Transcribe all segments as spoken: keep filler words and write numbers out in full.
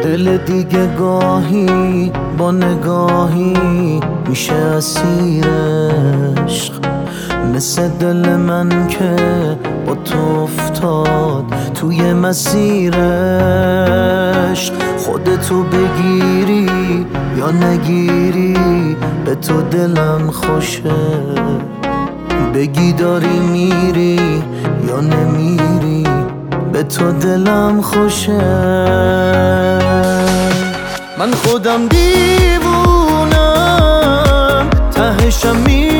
دل دیگه گاهی با نگاهی میشه اسیر عشق، مثل دل من که با تو افتاد توی مسیر عشق. خودتو بگیری یا نگیری به تو دلم خوشه، بگی داری میری یا نمیری به تو دلم خوشه. من خودم دیوونم تهشم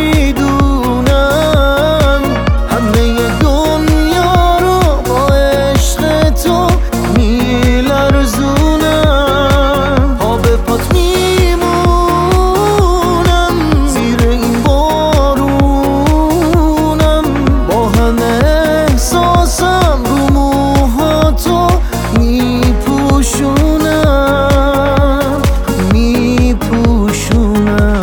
میدونم، همه دنیا رو با عشق تو میلرزونم. پا به پات میمونم زیر این بارونم، با همه احساسم رو موهاتو میپوشونم میپوشونم.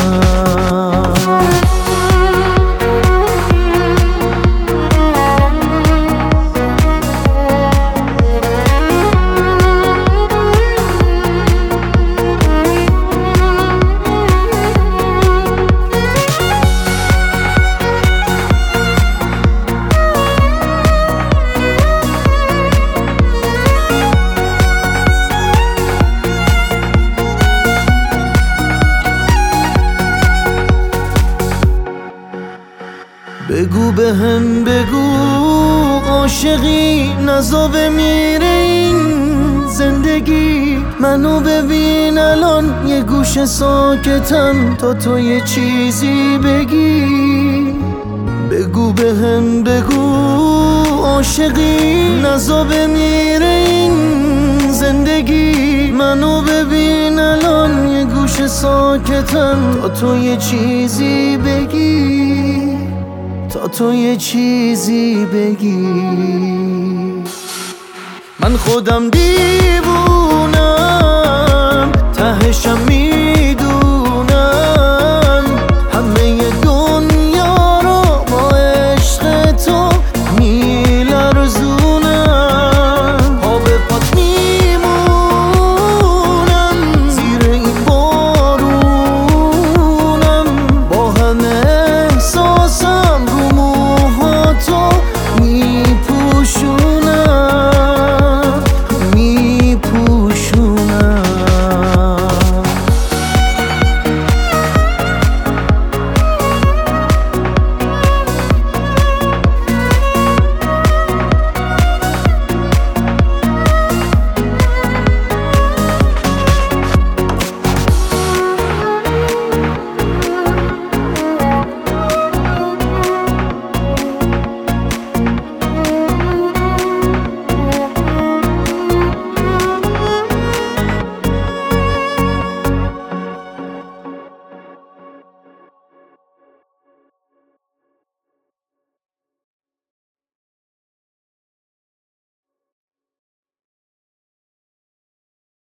بگو به هم بگو عاشقی نزا بمیره این زندگی. منو ببین الان یه گوشه ساکتم تا تو یه چیزی بگی. بگو به هم بگو عاشقی نزا بمیره این زندگی. منو ببین الان یه گوشه ساکتم تا تو یه چیزی بگی، تا تو یه چیزی بگی. من خودم دیوونم